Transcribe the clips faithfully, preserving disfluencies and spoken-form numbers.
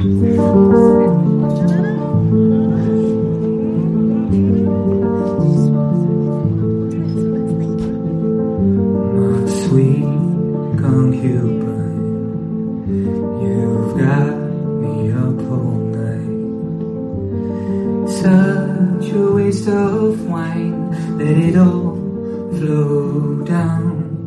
Sweet concubine, you've got me up all night. Such a waste of wine, let it all flow down.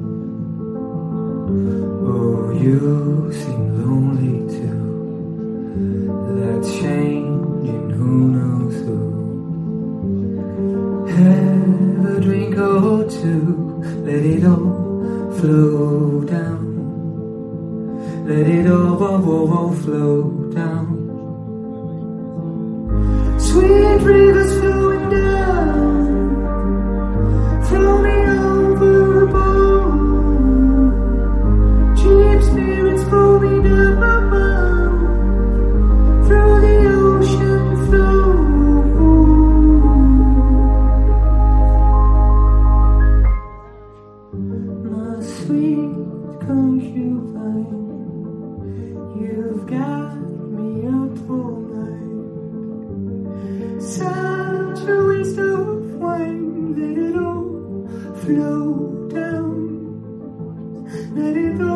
Oh, you seem lonely too. That's changing, who knows who. Have a drink or two, let it all flow down. Let it all, all, all, all flow down. Sweet rivers flowing down, throw me overboard. Cheap spirits foaming up above, through the ocean flow. My sweet concubine, you've got me up all night. Such a waste of wine, let it all flow down. Let it all